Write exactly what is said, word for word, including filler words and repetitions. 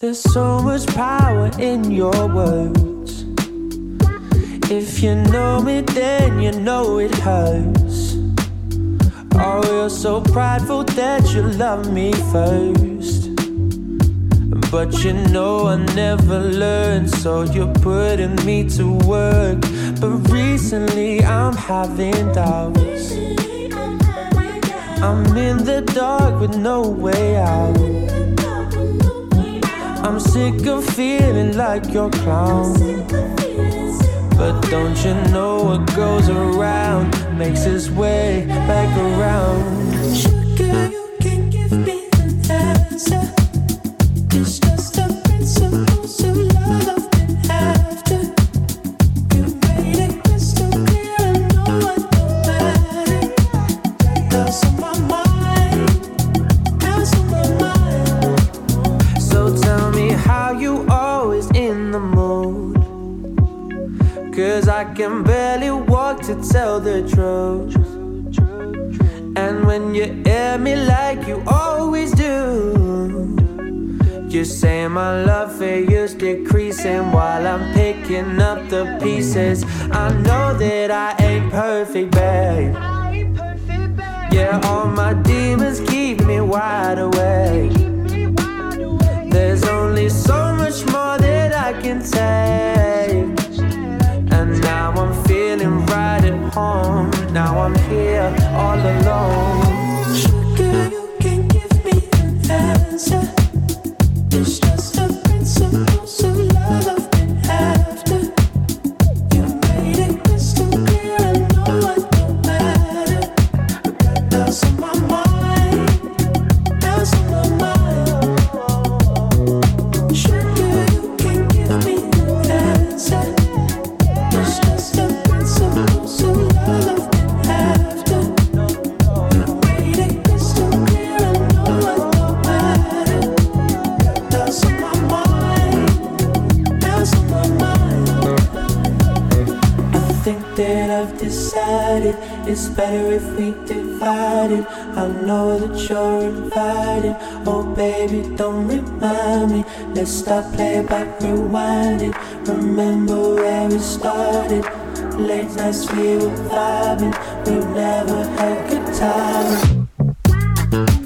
There's so much power in your words. If you know me, then you know it hurts. Oh, you're so prideful that you love me first. But you know I never learned, so you're putting me to work. But recently I'm having doubts. I'm in the dark with no way out. I'm sick of feeling like your clown. But don't you know what goes around makes its way back around? Sugar, you can give me an answer. It's just a principle, so love and after. You made it crystal clear, I know what don't matter. That's on my mind, that's on my mind. So tell me how you always in the mood. Cause I can barely walk to tell the truth. And when you air me like you always do, you say my love for you's decreasing while I'm picking up the pieces. I know that I ain't perfect, babe. Yeah, all my demons keep me wide awake. There's only so much more that I can take. And now I'm feeling right at home. Now I'm here all alone. Sugar, you can give me an answer. It's just a principle, so love and after. You made it crystal clear, I know what don't matter. That's on my mind, that's on my mind. Sugar, you can give me an answer. It's just a principle, so love and after. You made it crystal clear, I know what don't matter. That's on my mind, that's on my mind. I think that I've decided it's better if we divide it. I know that you're invited. Oh baby, don't remind me. Let's stop, play back, rewind it. Remember where we started. Late nights we were vibing. We never had good time.